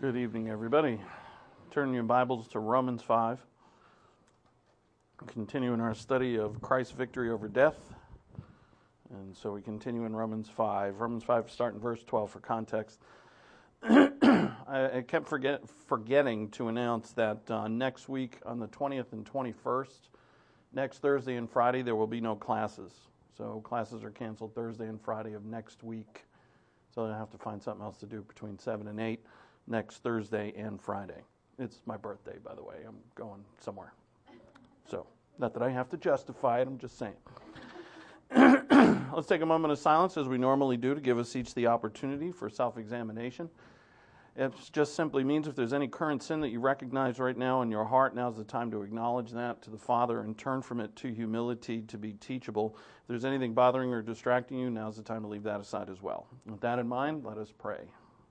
Good evening, everybody. Turn your Bibles to Romans 5. Continuing our study of Christ's victory over death. And so we continue in Romans 5. Romans 5, starting verse 12 for context. I kept forgetting to announce that next week on the 20th and 21st, next Thursday and Friday, there will be no classes. So classes are canceled Thursday and Friday of next week. So I have to find something else to do between 7 and 8. Next Thursday and Friday. It's my birthday, by the way. I'm going somewhere. So, not that I have to justify it, I'm just saying. Let's take a moment of silence as we normally do to give us each the opportunity for self-examination. It just simply means if there's any current sin that you recognize right now in your heart, now's the time to acknowledge that to the Father and turn from it to humility to be teachable. If there's anything bothering or distracting you, now's the time to leave that aside as well. With that in mind, let us pray.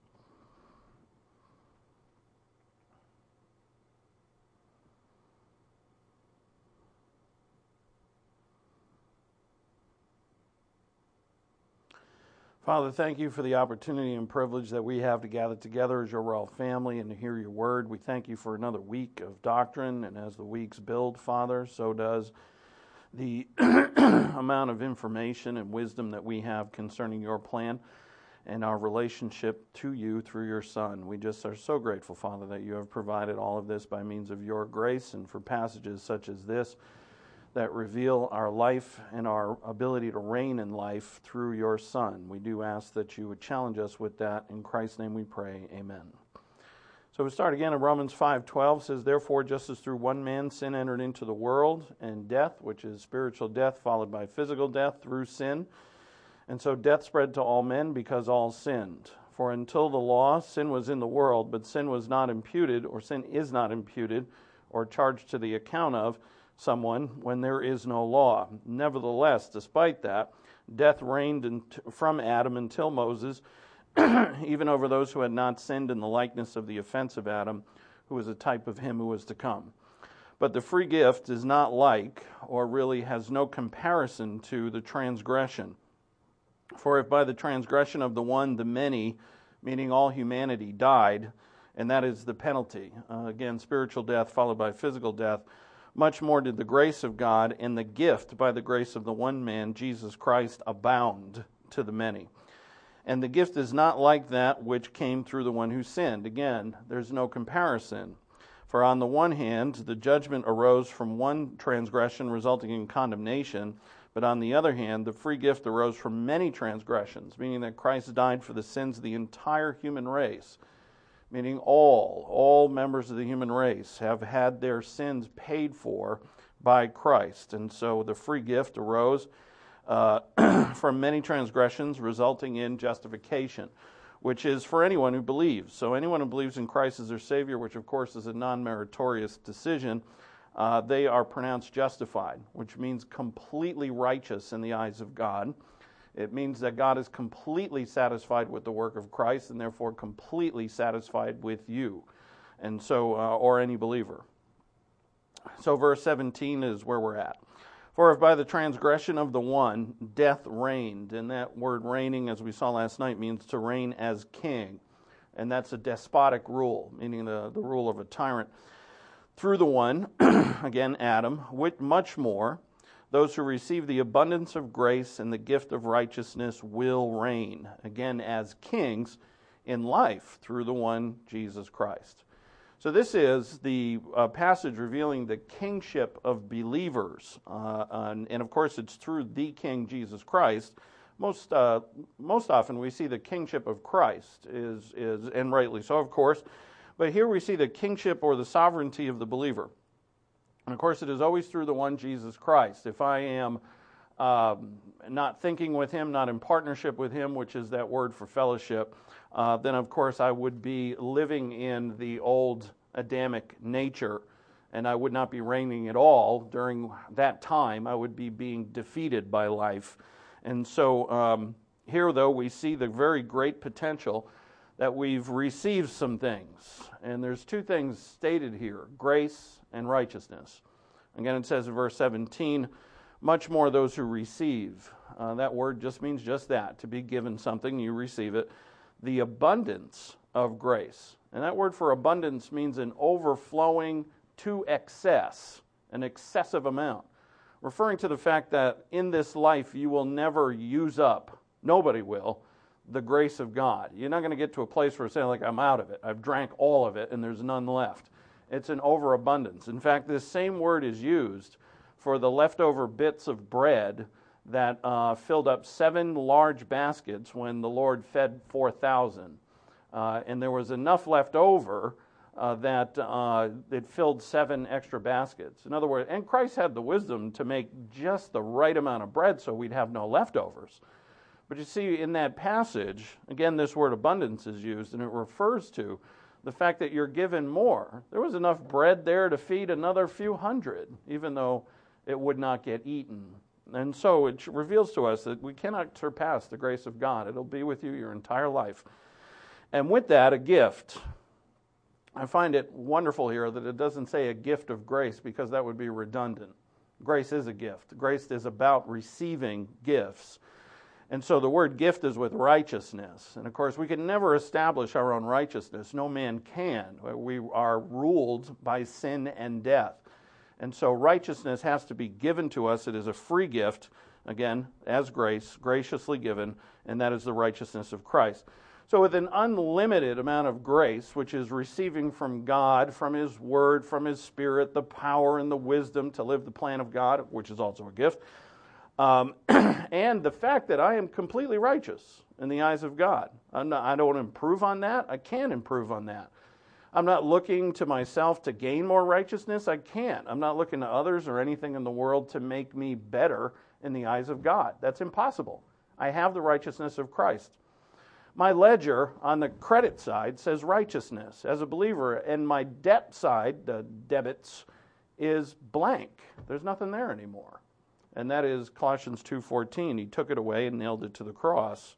Father, thank you for the opportunity and privilege that we have to gather together as your royal family and to hear your word. We thank you for another week of doctrine, and as the weeks build, Father, so does the amount of information and wisdom that we have concerning your plan and our relationship to you through your Son. We just are so grateful, Father, that you have provided all of this by means of your grace, and for passages such as this that reveal our life and our ability to reign in life through your Son. We do ask that you would challenge us with that. In Christ's name we pray, amen. So we start again in Romans 5:12. Says, therefore, just as through one man sin entered into the world, and death, which is spiritual death, followed by physical death through sin, and so death spread to all men because all sinned. For until the law, sin was in the world, but sin was not imputed, or sin is not imputed, or charged to the account of someone when there is no law. Nevertheless, despite that, death reigned from Adam until Moses, even over those who had not sinned in the likeness of the offense of Adam, who was a type of him who was to come. But the free gift is not like, or really has no comparison to, the transgression. For if by the transgression of the one the many, meaning all humanity, died, and that is the penalty, again, spiritual death followed by physical death, much more did the grace of God and the gift by the grace of the one man, Jesus Christ, abound to the many. And the gift is not like that which came through the one who sinned. Again, there's no comparison. For on the one hand, the judgment arose from one transgression resulting in condemnation, but on the other hand, the free gift arose from many transgressions, meaning that Christ died for the sins of the entire human race. Meaning all members of the human race have had their sins paid for by Christ. And so the free gift arose from many transgressions, resulting in justification, which is for anyone who believes. So anyone who believes in Christ as their Savior, which of course is a non-meritorious decision, they are pronounced justified, which means completely righteous in the eyes of God. It means that God is completely satisfied with the work of Christ and therefore completely satisfied with you, and so or any believer. So verse 17 is where we're at. For if by the transgression of the one death reigned, and that word reigning, as we saw last night, means to reign as king, and that's a despotic rule, meaning the rule of a tyrant. Through the one, again Adam, with much more, those who receive the abundance of grace and the gift of righteousness will reign, again, as kings in life through the one, Jesus Christ. So this is the passage revealing the kingship of believers. And of course, it's through the King, Jesus Christ. Most often we see the kingship of Christ, is and rightly so, of course. But here we see the kingship or the sovereignty of the believer. And of course, it is always through the one, Jesus Christ. If I am not thinking with him, not in partnership with him, which is that word for fellowship, then of course I would be living in the old Adamic nature, and I would not be reigning at all during that time. I would be being defeated by life. And so here, though, we see the very great potential that we've received some things. And there's two things stated here, grace and righteousness. Again, it says in verse 17, much more those who receive. That word just means just that, to be given something, you receive it. The abundance of grace. And that word for abundance means an overflowing to excess, an excessive amount, referring to the fact that in this life you will never use up, nobody will, the grace of God. You're not going to get to a place where saying, like, I'm out of it. I've drank all of it and there's none left. It's an overabundance. In fact, this same word is used for the leftover bits of bread that filled up 7 large baskets when the Lord fed 4,000. And there was enough left over that it filled 7 extra baskets. In other words, and Christ had the wisdom to make just the right amount of bread so we'd have no leftovers. But you see, in that passage, again, this word abundance is used, and it refers to the fact that you're given more. There was enough bread there to feed another few hundred, even though it would not get eaten. And so it reveals to us that we cannot surpass the grace of God. It'll be with you your entire life. And with that, a gift. I find it wonderful here that it doesn't say a gift of grace, because that would be redundant. Grace is a gift. Grace is about receiving gifts. And so the word gift is with righteousness. And of course, we can never establish our own righteousness. No man can. We are ruled by sin and death. And so righteousness has to be given to us. It is a free gift, again, as grace, graciously given, and that is the righteousness of Christ. So with an unlimited amount of grace, which is receiving from God, from His Word, from His Spirit, the power and the wisdom to live the plan of God, which is also a gift, and the fact that I am completely righteous in the eyes of God. I don't improve on that. I can't improve on that. I'm not looking to myself to gain more righteousness. I can't. I'm not looking to others or anything in the world to make me better in the eyes of God. That's impossible. I have the righteousness of Christ. My ledger on the credit side says righteousness as a believer, and my debt side, the debits, is blank. There's nothing there anymore. And that is Colossians 2:14. He took it away and nailed it to the cross.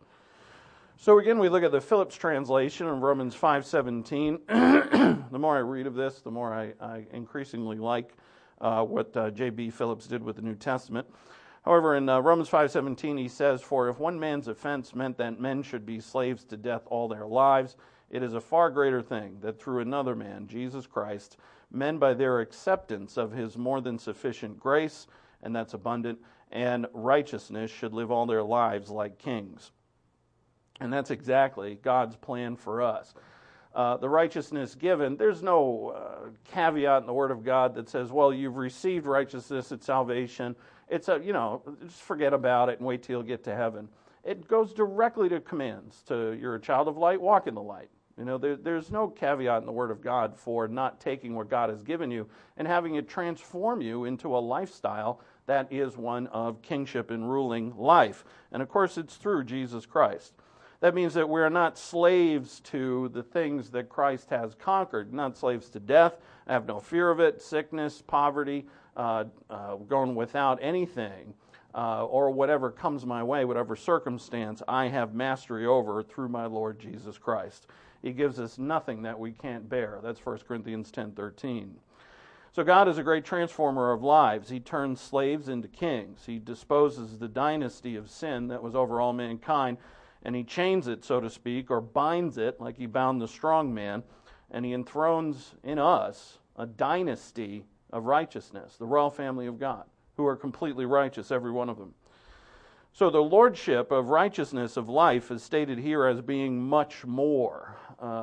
So again, we look at the Phillips translation of Romans 5:17. The more I read of this, the more I increasingly like what J.B. Phillips did with the New Testament. However, in Romans 5:17, he says, "For if one man's offense meant that men should be slaves to death all their lives, it is a far greater thing that through another man, Jesus Christ, men by their acceptance of His more than sufficient grace, and that's abundant, and righteousness should live all their lives like kings." And that's exactly God's plan for us. The righteousness given, there's no caveat in the Word of God that says, well, you've received righteousness at salvation. It's just forget about it and wait till you get to heaven. It goes directly to commands. You're a child of light, walk in the light. There's no caveat in the Word of God for not taking what God has given you and having it transform you into a lifestyle that is one of kingship and ruling life. And of course, it's through Jesus Christ. That means that we're not slaves to the things that Christ has conquered, not slaves to death. I have no fear of it, sickness, poverty, going without anything, or whatever comes my way, whatever circumstance I have mastery over through my Lord Jesus Christ. He gives us nothing that we can't bear. That's 1 Corinthians 10:13. So God is a great transformer of lives. He turns slaves into kings. He disposes the dynasty of sin that was over all mankind, and He chains it, so to speak, or binds it like He bound the strong man, and He enthrones in us a dynasty of righteousness, the royal family of God, who are completely righteous, every one of them. So the lordship of righteousness of life is stated here as being much more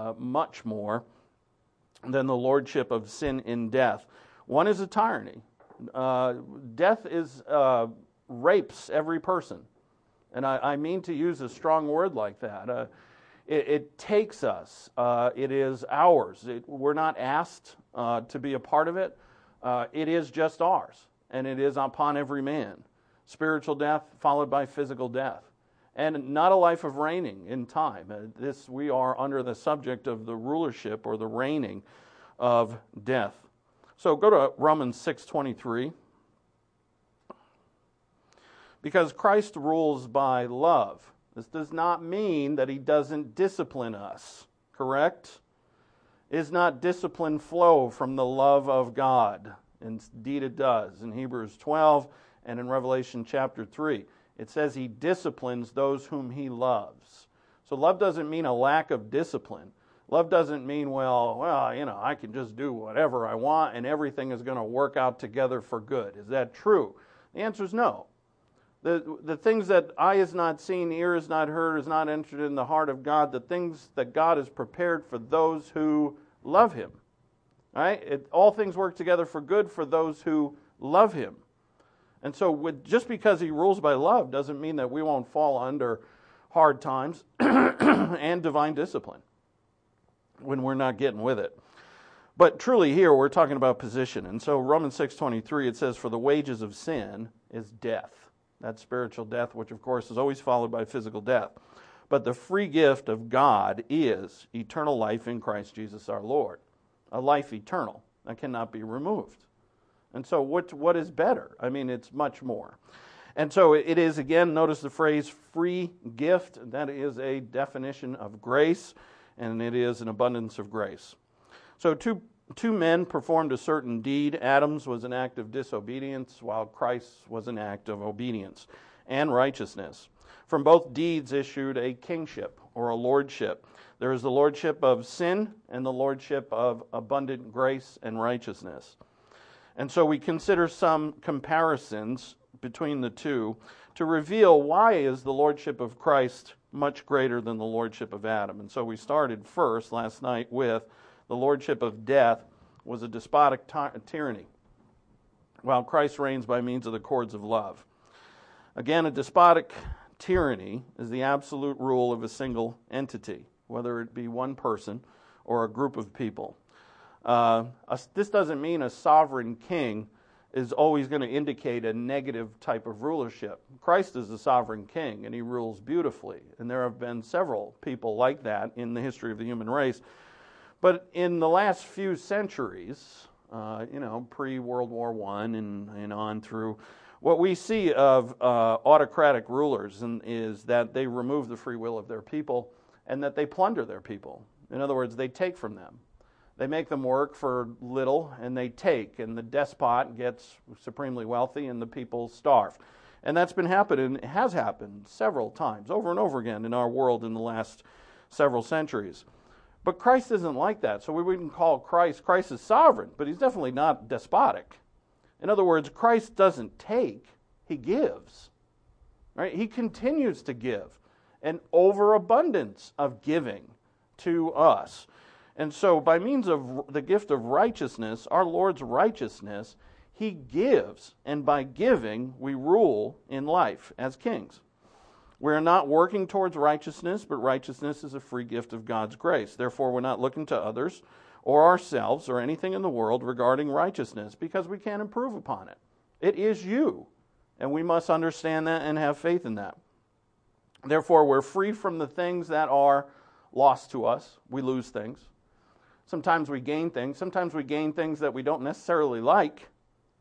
than the lordship of sin in death. One is a tyranny. Death rapes every person. And I mean to use a strong word like that. It takes us. It is ours. We're not asked to be a part of it. It is just ours. And it is upon every man. Spiritual death followed by physical death. And not a life of reigning in time. We are under the subject of the rulership or the reigning of death. So go to Romans 6:23. Because Christ rules by love. This does not mean that He doesn't discipline us, correct? Is not discipline flow from the love of God? Indeed it does. In Hebrews 12 and in Revelation chapter 3, it says He disciplines those whom He loves. So love doesn't mean a lack of discipline. Love doesn't mean, well, I can just do whatever I want and everything is going to work out together for good. Is that true? The answer is no. The things that eye has not seen, ear has not heard, has not entered in the heart of God, the things that God has prepared for those who love Him. Right? All things work together for good for those who love Him. And so just because He rules by love doesn't mean that we won't fall under hard times and divine discipline when we're not getting with it. But truly here we're talking about position. And so Romans 6:23, it says, "For the wages of sin is death." That's spiritual death, which of course is always followed by physical death. But the free gift of God is eternal life in Christ Jesus our Lord. A life eternal that cannot be removed. And so what is better? I mean, it's much more. And so it is, again, notice the phrase free gift. That is a definition of grace, and it is an abundance of grace. So two men performed a certain deed. Adam's was an act of disobedience, while Christ's was an act of obedience and righteousness. From both deeds issued a kingship or a lordship. There is the lordship of sin and the lordship of abundant grace and righteousness. And so we consider some comparisons between the two to reveal why is the lordship of Christ much greater than the lordship of Adam. And so we started first last night with the lordship of death was a despotic tyranny, while Christ reigns by means of the cords of love. Again, a despotic tyranny is the absolute rule of a single entity, whether it be one person or a group of people. This doesn't mean a sovereign king is always going to indicate a negative type of rulership. Christ is the sovereign king, and He rules beautifully. And there have been several people like that in the history of the human race. But in the last few centuries, pre-World War I and on through, what we see of autocratic rulers is that they remove the free will of their people and that they plunder their people. In other words, they take from them. They make them work for little, and they take, and the despot gets supremely wealthy, and the people starve. And that's been happening, it has happened several times, over and over again in our world in the last several centuries. But Christ isn't like that, so we wouldn't call Christ is sovereign, but He's definitely not despotic. In other words, Christ doesn't take, He gives. Right? He continues to give, an overabundance of giving to us. And so by means of the gift of righteousness, our Lord's righteousness, He gives, and by giving we rule in life as kings. We are not working towards righteousness, but righteousness is a free gift of God's grace. Therefore, we're not looking to others or ourselves or anything in the world regarding righteousness because we can't improve upon it. It is you, and we must understand that and have faith in that. Therefore, we're free from the things that are lost to us. We lose things. Sometimes we gain things. Sometimes we gain things that we don't necessarily like.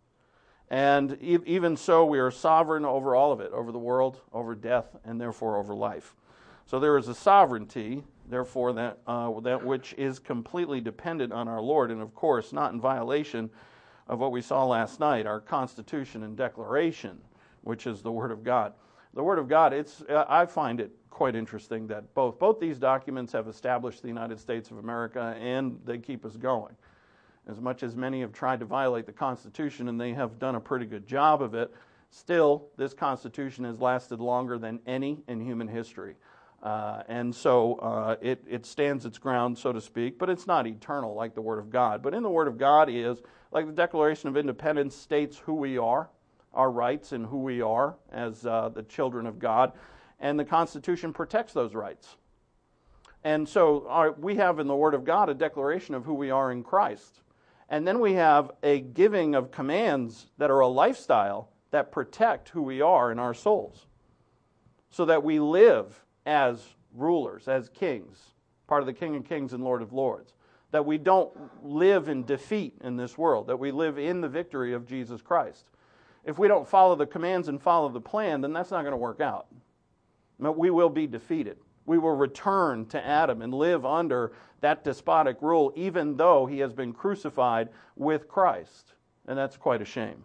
And even so, we are sovereign over all of it, over the world, over death, and therefore over life. So there is a sovereignty, therefore, that which is completely dependent on our Lord, and of course, not in violation of what we saw last night, our Constitution and Declaration, which is the Word of God. The Word of God, I find it quite interesting that both these documents have established the United States of America, and they keep us going. As much as many have tried to violate the Constitution, and they have done a pretty good job of it, still, this Constitution has lasted longer than any in human history. And so it stands its ground, so to speak, but it's not eternal like the Word of God. But in the Word of God is, like the Declaration of Independence states who we are, our rights and who we are as the children of God, and the Constitution protects those rights. And so we have in the Word of God a declaration of who we are in Christ. And then we have a giving of commands that are a lifestyle that protect who we are in our souls, so that we live as rulers, as kings, part of the King of Kings and Lord of Lords, that we don't live in defeat in this world, that we live in the victory of Jesus Christ. If we don't follow the commands and follow the plan, then that's not going to work out. We will be defeated. We will return to Adam and live under that despotic rule, even though he has been crucified with Christ. And that's quite a shame.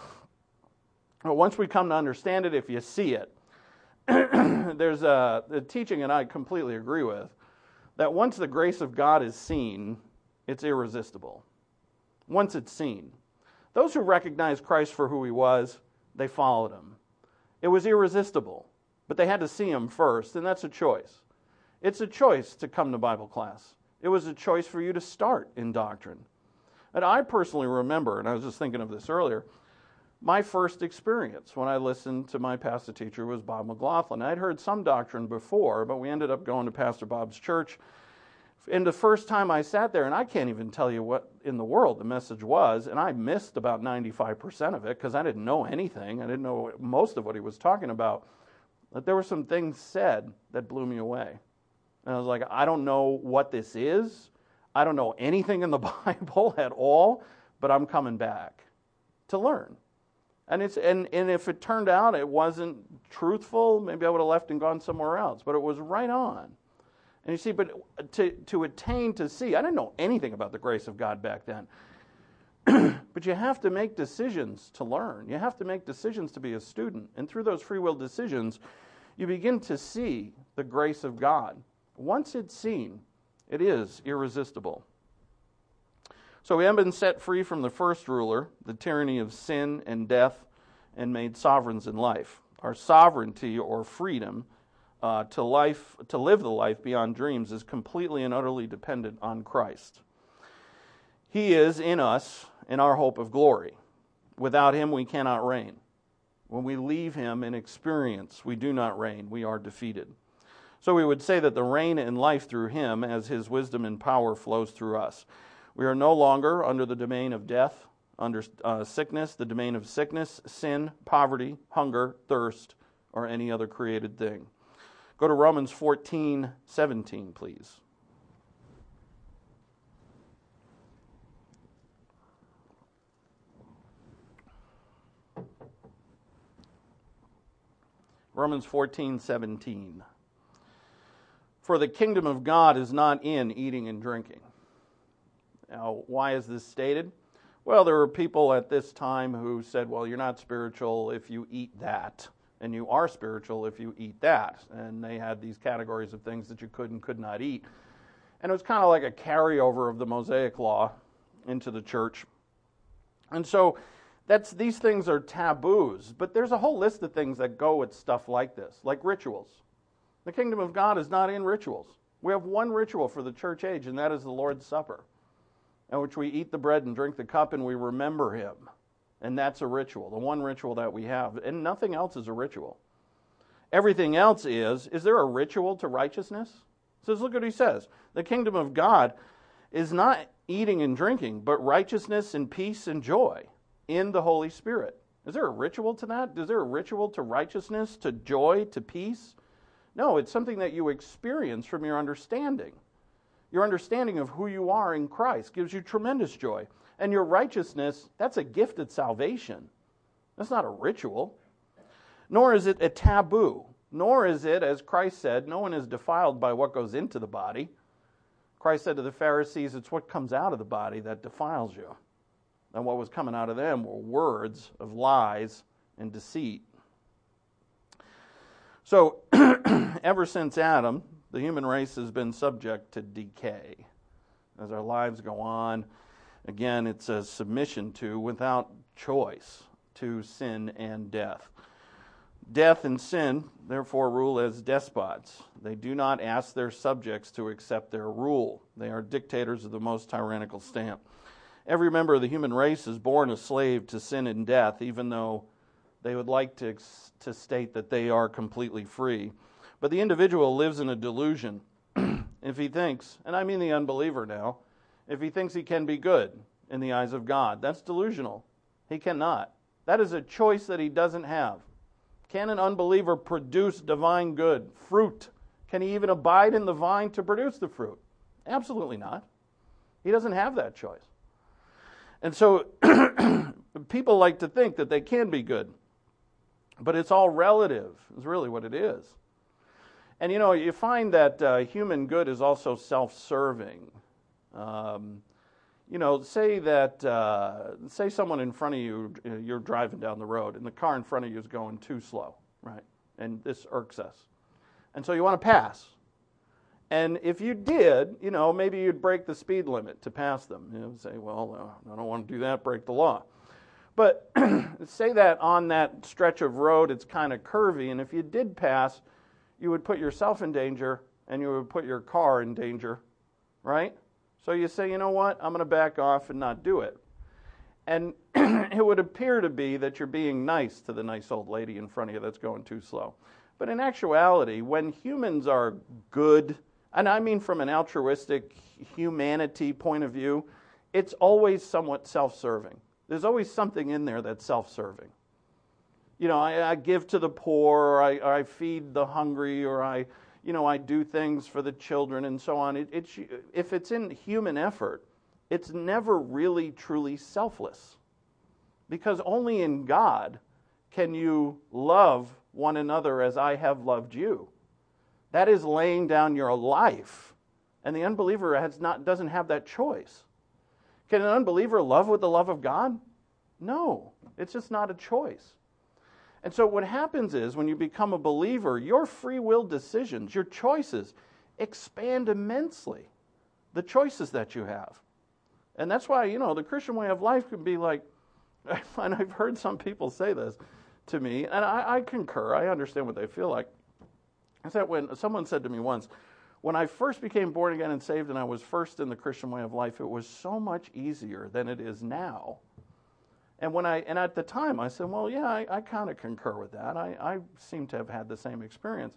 But once we come to understand it, if you see it, there's the teaching, and I completely agree with, that once the grace of God is seen, it's irresistible. Once it's seen. Those who recognized Christ for who he was, they followed him. It was irresistible, but they had to see him first, and that's a choice. It's a choice to come to Bible class. It was a choice for you to start in doctrine. And I personally remember, and I was just thinking of this earlier, my first experience when I listened to my pastor teacher was Bob McLaughlin. I'd heard some doctrine before, but we ended up going to Pastor Bob's church. And the first time I sat there, and I can't even tell you what in the world the message was, and I missed about 95% of it because I didn't know anything. I didn't know most of what he was talking about. But there were some things said that blew me away. And I was like, I don't know what this is. I don't know anything in the Bible at all, but I'm coming back to learn. And if it turned out it wasn't truthful, maybe I would have left and gone somewhere else. But it was right on. And you see, but to attain to see, I didn't know anything about the grace of God back then. But you have to make decisions to learn. You have to make decisions to be a student. And through those free will decisions, you begin to see the grace of God. Once it's seen, it is irresistible. So we have been set free from the first ruler, the tyranny of sin and death, and made sovereigns in life. Our sovereignty or freedom to live the life beyond dreams is completely and utterly dependent on Christ. He is in us in our hope of glory. Without him we cannot reign. When we leave him in experience, we do not reign. We are defeated. So we would say that the reign in life through him as his wisdom and power flows through us. We are no longer under the domain of death, under sickness, the domain of sickness, sin, poverty, hunger, thirst, or any other created thing. Go to Romans 14:17, please. Romans 14:17. For the kingdom of God is not in eating and drinking. Now, why is this stated? Well, there were people at this time who said, well, you're not spiritual if you eat that, and you are spiritual if you eat that. And they had these categories of things that you could and could not eat. And it was kind of like a carryover of the Mosaic Law into the church. And so these things are taboos, but there's a whole list of things that go with stuff like this, like rituals. The kingdom of God is not in rituals. We have one ritual for the church age, and that is the Lord's Supper, in which we eat the bread and drink the cup and we remember him. And that's a ritual, the one ritual that we have. And nothing else is a ritual. Everything else is there a ritual to righteousness? It says, look what he says. The kingdom of God is not eating and drinking, but righteousness and peace and joy in the Holy Spirit. Is there a ritual to that? Is there a ritual to righteousness, to joy, to peace? No, it's something that you experience from your understanding. Your understanding of who you are in Christ gives you tremendous joy. And your righteousness, that's a gift of salvation. That's not a ritual. Nor is it a taboo. Nor is it, as Christ said, no one is defiled by what goes into the body. Christ said to the Pharisees, it's what comes out of the body that defiles you. And what was coming out of them were words of lies and deceit. So, ever since Adam, the human race has been subject to decay. As our lives go on, again, it's a submission to, without choice, to sin and death. Death and sin, therefore, rule as despots. They do not ask their subjects to accept their rule. They are dictators of the most tyrannical stamp. Every member of the human race is born a slave to sin and death, even though they would like to state that they are completely free. But the individual lives in a delusion if he thinks, and I mean the unbeliever now, if he thinks he can be good in the eyes of God. That's delusional. He cannot. That is a choice that he doesn't have. Can an unbeliever produce divine good, fruit? Can he even abide in the vine to produce the fruit? Absolutely not. He doesn't have that choice. And so people like to think that they can be good. But it's all relative, is really what it is. And you find that human good is also self-serving. Say someone in front of you, you're driving down the road, and the car in front of you is going too slow, right? And this irks us. And so you want to pass. And if you did, maybe you'd break the speed limit to pass them. Say, well, I don't want to do that, break the law. But say that on that stretch of road it's kind of curvy, and if you did pass, you would put yourself in danger and you would put your car in danger, right? So you say, you know what, I'm going to back off and not do it. And it would appear to be that you're being nice to the nice old lady in front of you that's going too slow. But in actuality, when humans are good, and I mean from an altruistic humanity point of view, it's always somewhat self-serving. There's always something in there that's self-serving. I give to the poor, or I feed the hungry, or I do things for the children and so on. If it's in human effort, it's never really truly selfless. Because only in God can you love one another as I have loved you. That is laying down your life. And the unbeliever doesn't have that choice. Can an unbeliever love with the love of God? No, it's just not a choice. And so what happens is when you become a believer, your free will decisions, your choices, expand immensely. The choices that you have. And that's why, the Christian way of life can be like, and I've heard some people say this to me, and I concur, I understand what they feel like. I said when someone said to me once, when I first became born again and saved and I was first in the Christian way of life, it was so much easier than it is now. And at the time I said, well, yeah, I kind of concur with that. I seem to have had the same experience.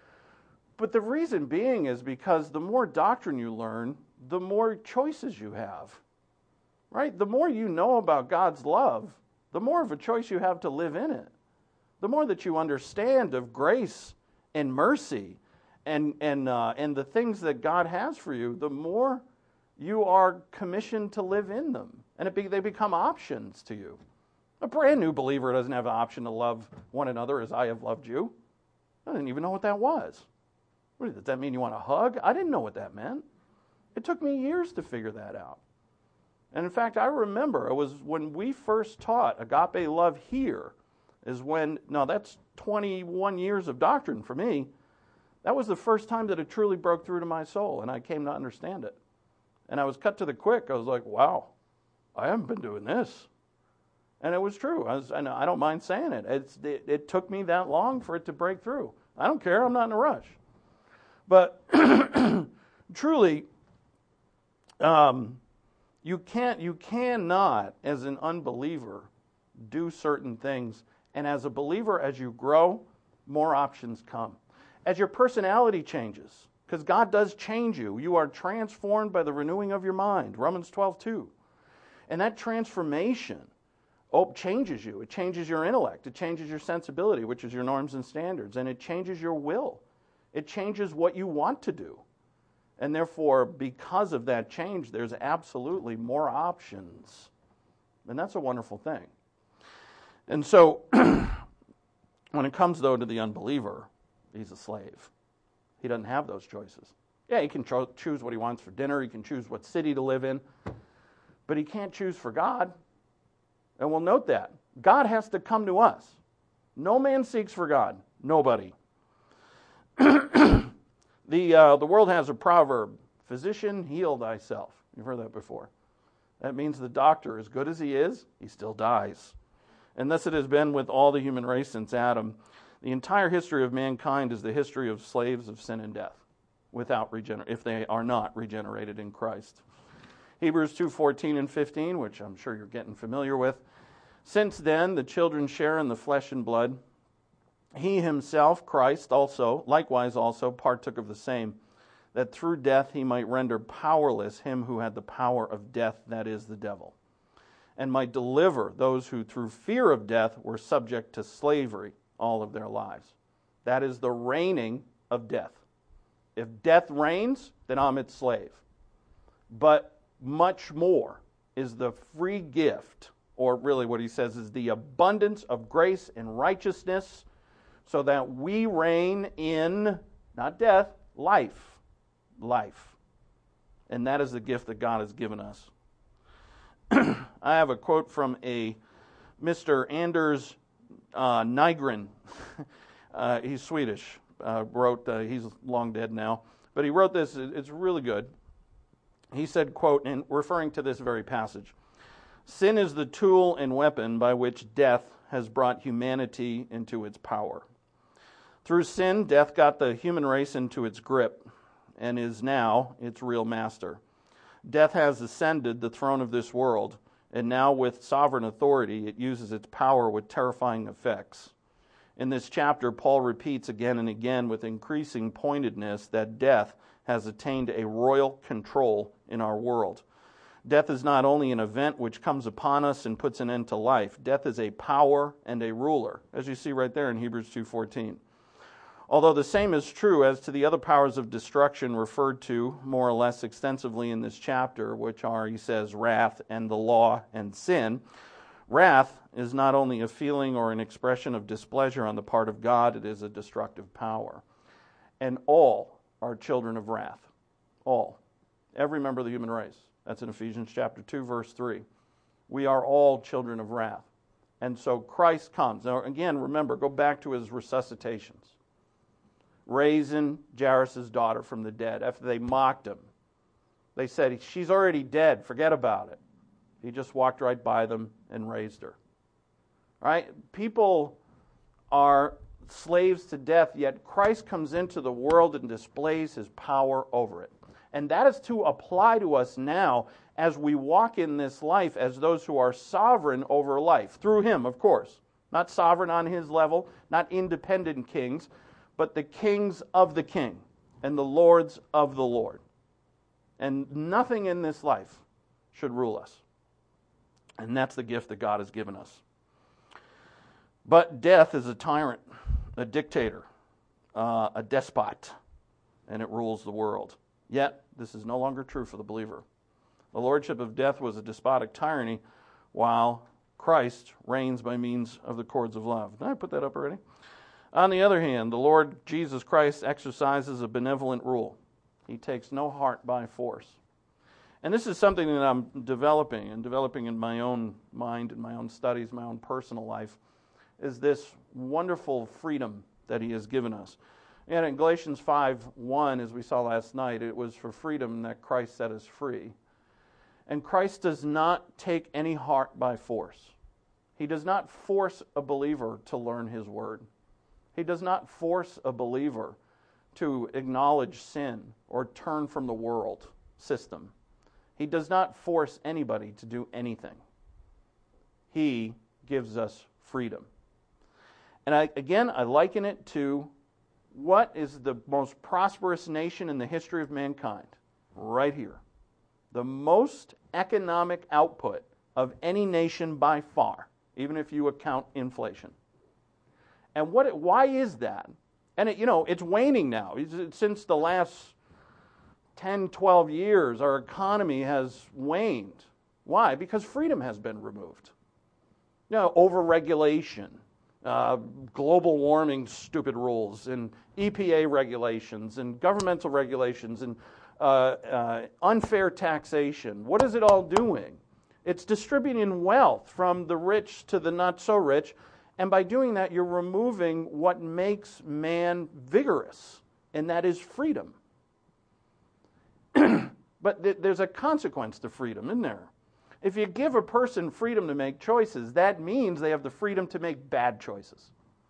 But the reason being is because the more doctrine you learn, the more choices you have. Right? The more you know about God's love, the more of a choice you have to live in it. The more that you understand of grace and mercy and the things that God has for you, the more you are commissioned to live in them. And they become options to you. A brand new believer doesn't have an option to love one another as I have loved you. I didn't even know what that was. Does that mean you want a hug? I didn't know what that meant. It took me years to figure that out. And in fact, I remember it was when we first taught agape love here that's 21 years of doctrine for me. That was the first time that it truly broke through to my soul, and I came to understand it. And I was cut to the quick. I was like, wow, I haven't been doing this. And it was true. I don't mind saying it. It took me that long for it to break through. I don't care. I'm not in a rush. But truly, you cannot, as an unbeliever, do certain things. And as a believer, as you grow, more options come. As your personality changes, because God does change you. You are transformed by the renewing of your mind, Romans 12:2. And that transformation changes you. It changes your intellect. It changes your sensibility, which is your norms and standards. And it changes your will. It changes what you want to do. And therefore, because of that change, there's absolutely more options. And that's a wonderful thing. And so, when it comes, though, to the unbeliever, he's a slave. He doesn't have those choices. Yeah, he can choose what he wants for dinner. He can choose what city to live in. But he can't choose for God. And we'll note that. God has to come to us. No man seeks for God. Nobody. The world has a proverb, physician, heal thyself. You've heard that before. That means the doctor, as good as he is, he still dies. And thus it has been with all the human race since Adam. The entire history of mankind is the history of slaves of sin and death, if they are not regenerated in Christ. Hebrews 2:14 and 15, which I'm sure you're getting familiar with. Since then, the children share in the flesh and blood. He himself, Christ, likewise also partook of the same, that through death he might render powerless him who had the power of death, that is, the devil, and might deliver those who through fear of death were subject to slavery all of their lives. That is the reigning of death. If death reigns, then I'm its slave. But much more is the free gift, or really what he says is the abundance of grace and righteousness, so that we reign in, not death, life. Life. And that is the gift that God has given us. I have a quote from a Mr. Anders Nygren. He's Swedish. He's long dead now. But he wrote this, it's really good. He said, quote, and referring to this very passage, "Sin is the tool and weapon by which death has brought humanity into its power. Through sin, death got the human race into its grip and is now its real master. Death has ascended the throne of this world, and now with sovereign authority, it uses its power with terrifying effects. In this chapter, Paul repeats again and again with increasing pointedness that death has attained a royal control in our world. Death is not only an event which comes upon us and puts an end to life. Death is a power and a ruler, as you see right there in Hebrews 2:14. Although the same is true as to the other powers of destruction referred to more or less extensively in this chapter, which are, he says, wrath and the law and sin. Wrath is not only a feeling or an expression of displeasure on the part of God, it is a destructive power. And all are children of wrath. All. Every member of the human race. That's in Ephesians chapter 2, verse 3. We are all children of wrath. And so Christ comes. Now again, remember, go back to his resuscitations. Raising Jairus' daughter from the dead. After they mocked him, they said, she's already dead, forget about it. He just walked right by them and raised her. Right? People are slaves to death, yet Christ comes into the world and displays his power over it. And that is to apply to us now as we walk in this life as those who are sovereign over life. Through him, of course. Not sovereign on his level, not independent kings, but the kings of the king and the lords of the Lord. And nothing in this life should rule us. And that's the gift that God has given us. But death is a tyrant, a dictator, a despot, and it rules the world. Yet, this is no longer true for the believer. The lordship of death was a despotic tyranny, while Christ reigns by means of the cords of love. Did I put that up already? On the other hand, the Lord Jesus Christ exercises a benevolent rule. He takes no heart by force. And this is something that I'm developing in my own mind, in my own studies, my own personal life, is this wonderful freedom that he has given us. And in Galatians 5:1, as we saw last night, it was for freedom that Christ set us free. And Christ does not take any heart by force. He does not force a believer to learn his word. He does not force a believer to acknowledge sin or turn from the world system. He does not force anybody to do anything. He gives us freedom. And I liken it to what is the most prosperous nation in the history of mankind? Right here. The most economic output of any nation by far, even if you account inflation. And why is that? And it's waning now. Since the last 10, 12 years, our economy has waned. Why? Because freedom has been removed. Over-regulation, global warming stupid rules, and EPA regulations, and governmental regulations, and unfair taxation. What is it all doing? It's distributing wealth from the rich to the not-so-rich, and by doing that, you're removing what makes man vigorous, and that is freedom. But there's a consequence to freedom, isn't there? If you give a person freedom to make choices, that means they have the freedom to make bad choices.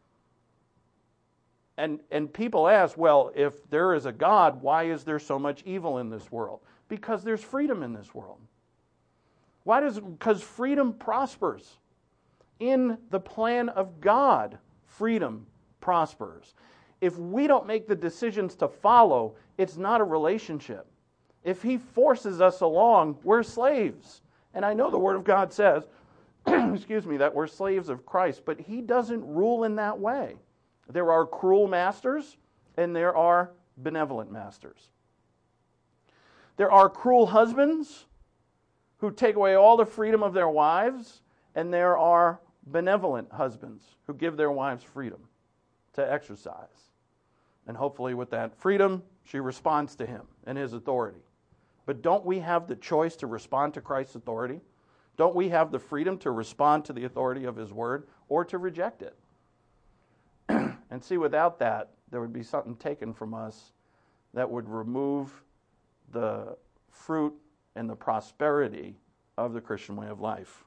And people ask, well, if there is a God, why is there so much evil in this world? Because there's freedom in this world. Because freedom prospers. In the plan of God, freedom prospers. If we don't make the decisions to follow, it's not a relationship. If he forces us along, we're slaves. And I know the Word of God says, that we're slaves of Christ, but he doesn't rule in that way. There are cruel masters, and there are benevolent masters. There are cruel husbands who take away all the freedom of their wives, and there are benevolent husbands who give their wives freedom to exercise. And hopefully with that freedom, she responds to him and his authority. But don't we have the choice to respond to Christ's authority? Don't we have the freedom to respond to the authority of his word or to reject it? And see, without that, there would be something taken from us that would remove the fruit and the prosperity of the Christian way of life.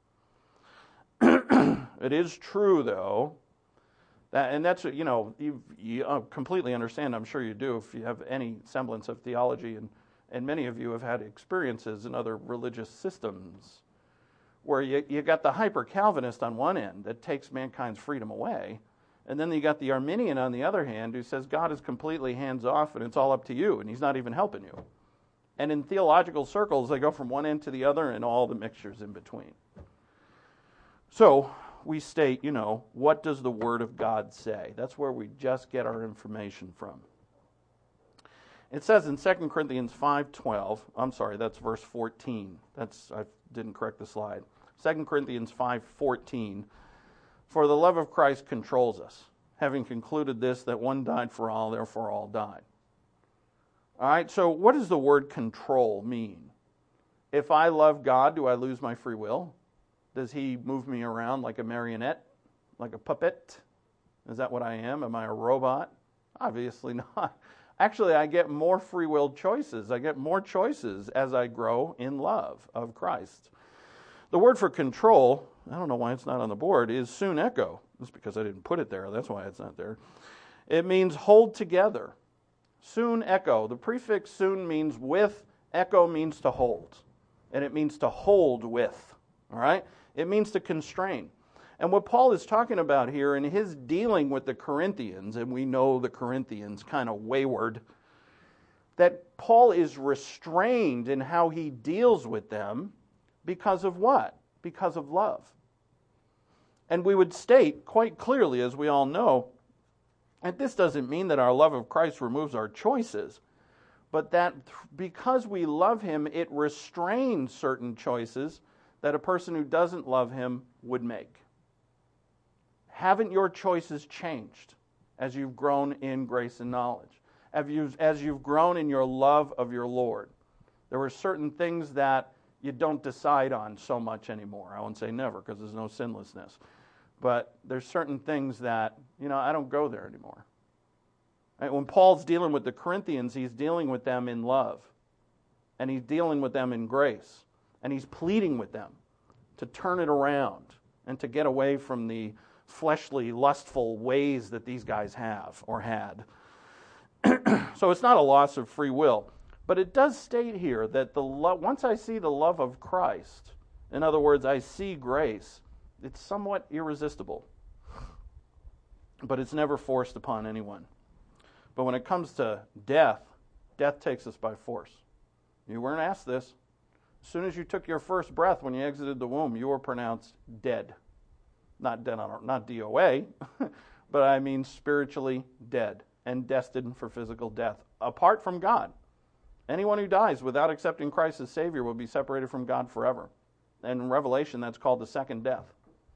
It is true, though, that, and that's, you completely understand, I'm sure you do, if you have any semblance of theology, and many of you have had experiences in other religious systems where you got the hyper-Calvinist on one end that takes mankind's freedom away, and then you got the Arminian on the other hand who says God is completely hands-off and it's all up to you, and he's not even helping you. And in theological circles, they go from one end to the other and all the mixtures in between. So we state, what does the Word of God say? That's where we just get our information from. It says in 2 Corinthians 5:12, I'm sorry, that's verse 14. I didn't correct the slide. 2 Corinthians 5:14, for the love of Christ controls us, having concluded this, that one died for all, therefore all died. All right, so what does the word control mean? If I love God, do I lose my free will? Does he move me around like a marionette, like a puppet? Is that what I am? Am I a robot? Obviously not. Actually, I get more free will choices. I get more choices as I grow in love of Christ. The word for control, I don't know why it's not on the board, is suneko. That's because I didn't put it there. That's why it's not there. It means hold together. Suneko. The prefix sun means with. Echo means to hold. And it means to hold with. All right? It means to constrain. And what Paul is talking about here in his dealing with the Corinthians, and we know the Corinthians kind of wayward, that Paul is restrained in how he deals with them because of what? Because of love. And we would state quite clearly, as we all know, that this doesn't mean that our love of Christ removes our choices, but that because we love him, it restrains certain choices that a person who doesn't love him would make. Haven't your choices changed as you've grown in grace and knowledge? As you've grown in your love of your Lord? There were certain things that you don't decide on so much anymore. I won't say never because there's no sinlessness. But there's certain things that, I don't go there anymore. Right? When Paul's dealing with the Corinthians, he's dealing with them in love. And he's dealing with them in grace. And he's pleading with them to turn it around and to get away from the fleshly, lustful ways that these guys have or had. So it's not a loss of free will. But it does state here that once I see the love of Christ, in other words, I see grace, it's somewhat irresistible. But it's never forced upon anyone. But when it comes to death, death takes us by force. You weren't asked this. As soon as you took your first breath when you exited the womb, you were pronounced dead. Not dead, not DOA, but I mean spiritually dead and destined for physical death, apart from God. Anyone who dies without accepting Christ as Savior will be separated from God forever. And in Revelation, that's called the second death.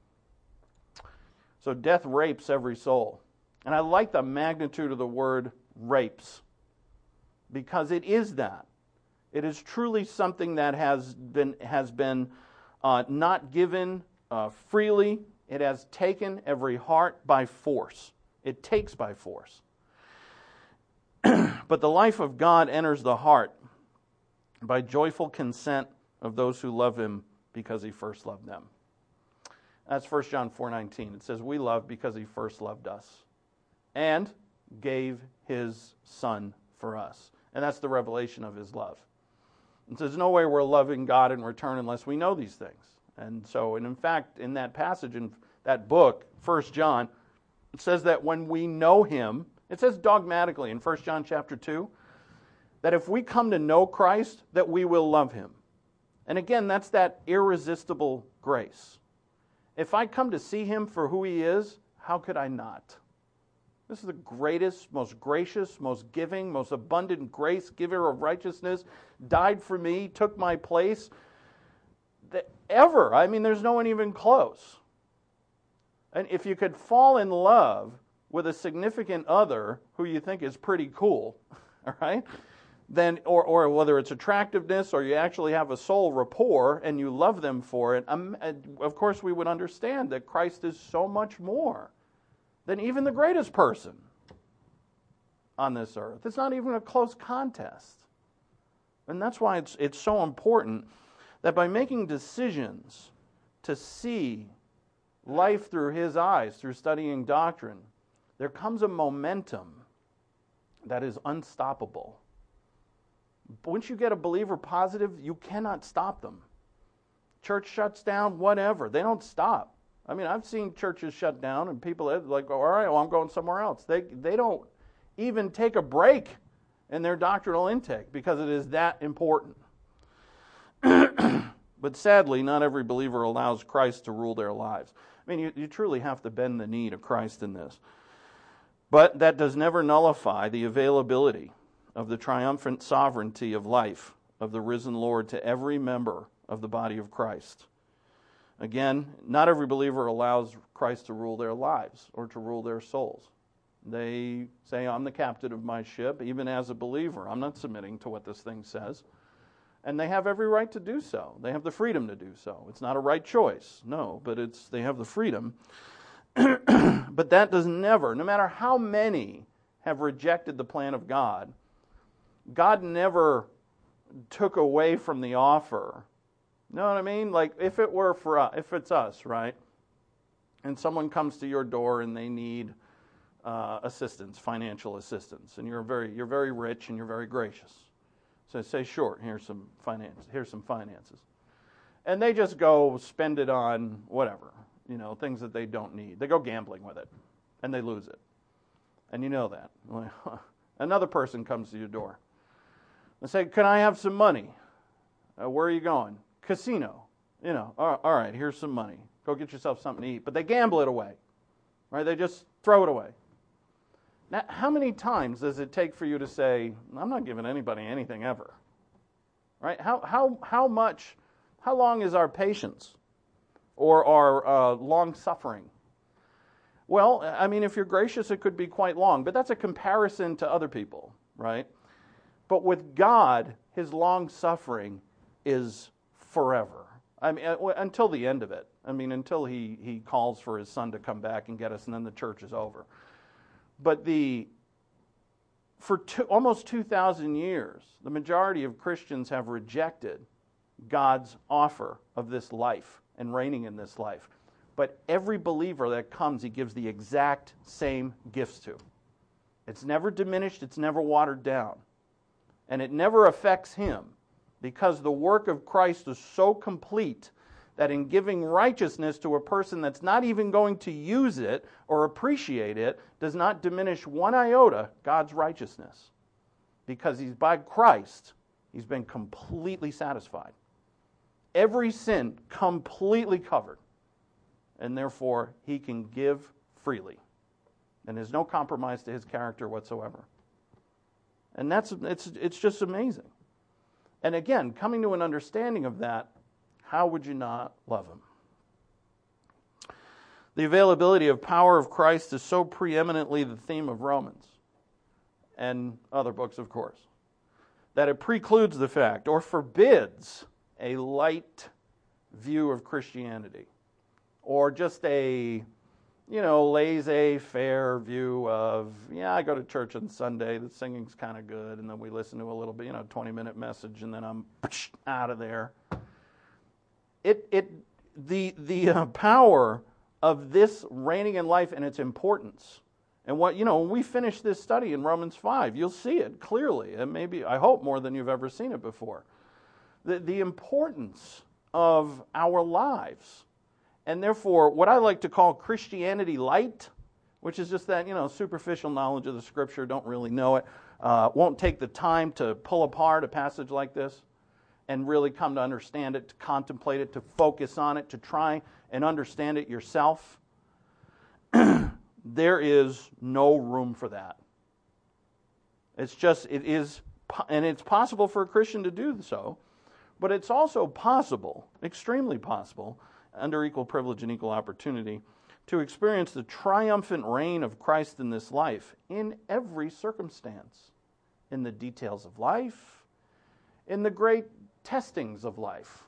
So death rapes every soul. And I like the magnitude of the word rapes, because it is that. It is truly something that has been not given freely. It has taken every heart by force. It takes by force. But the life of God enters the heart by joyful consent of those who love him because he first loved them. That's 1 John 4:19. It says, we love because he first loved us and gave his Son for us. And that's the revelation of his love. And so there's no way we're loving God in return unless we know these things. And in fact, in that passage, in that book, 1 John, it says that when we know him, it says dogmatically in 1 John chapter 2, that if we come to know Christ, that we will love him. And again, that's that irresistible grace. If I come to see him for who he is, how could I not? This is the greatest, most gracious, most giving, most abundant grace, giver of righteousness, died for me, took my place, ever. I mean, there's no one even close. And if you could fall in love with a significant other who you think is pretty cool, all right, then, or whether it's attractiveness or you actually have a soul rapport and you love them for it, of course we would understand that Christ is so much more than even the greatest person. on this earth. It's not even a close contest. And that's why it's so important that by making decisions to see life through his eyes, through studying doctrine, there comes a momentum that is unstoppable. Once you get a believer positive, you cannot stop them. Church shuts down, whatever. They don't stop. I mean, I've seen churches shut down and people are like, all right, well, I'm going somewhere else. They don't even take a break in their doctrinal intake because it is that important. But sadly, not every believer allows Christ to rule their lives. I mean, you truly have to bend the knee to Christ in this. But that does never nullify the availability of the triumphant sovereignty of life of the risen Lord to every member of the body of Christ. Again, not every believer allows Christ to rule their lives or to rule their souls. They say, I'm the captain of my ship, even as a believer. I'm not submitting to what this thing says. And they have every right to do so. They have the freedom to do so. It's not a right choice, no, but they have the freedom. But that does never, no matter how many have rejected the plan of God, God never took away from the offer. You know what I mean? Like if it were for us, if it's us, right? And someone comes to your door and they need assistance, financial assistance, and you're very rich and you're very gracious. So say, sure, here's some finances. And they just go spend it on whatever, things that they don't need. They go gambling with it, and they lose it. And you know that. Another person comes to your door. They say, can I have some money? Where are you going? Casino. All right, here's some money. Go get yourself something to eat. But they gamble it away, right? They just throw it away. Now, how many times does it take for you to say, I'm not giving anybody anything ever? Right? How long is our patience or our long suffering? Well, I mean, if you're gracious, it could be quite long, but that's a comparison to other people, right? But with God, his long suffering is forever. I mean, until the end of it. I mean, until he calls for his son to come back and get us, and then the church is over. But for almost 2,000 years, the majority of Christians have rejected God's offer of this life and reigning in this life. But every believer that comes, he gives the exact same gifts to. It's never diminished, it's never watered down. And it never affects him because the work of Christ is so complete that in giving righteousness to a person that's not even going to use it or appreciate it does not diminish one iota God's righteousness. Because he's by Christ, he's been completely satisfied. Every sin completely covered. And therefore, he can give freely. And there's no compromise to his character whatsoever. And it's just amazing. And again, coming to an understanding of that, how would you not love him? The availability of power of Christ is so preeminently the theme of Romans and other books, of course, that it precludes the fact or forbids a light view of Christianity or just a, laissez-faire view of, I go to church on Sunday, the singing's kind of good, and then we listen to a little bit, 20-minute message, and then I'm out of there. The power of this reigning in life and its importance. And when we finish this study in Romans 5, you'll see it clearly, and maybe, I hope, more than you've ever seen it before. The importance of our lives. And therefore, what I like to call Christianity light, which is just that, superficial knowledge of the Scripture, don't really know it, won't take the time to pull apart a passage like this and really come to understand it, to contemplate it, to focus on it, to try and understand it yourself. There is no room for that. It is, and it's possible for a Christian to do so, but it's also possible, extremely possible, under equal privilege and equal opportunity, to experience the triumphant reign of Christ in this life in every circumstance, in the details of life, in the great testings of life.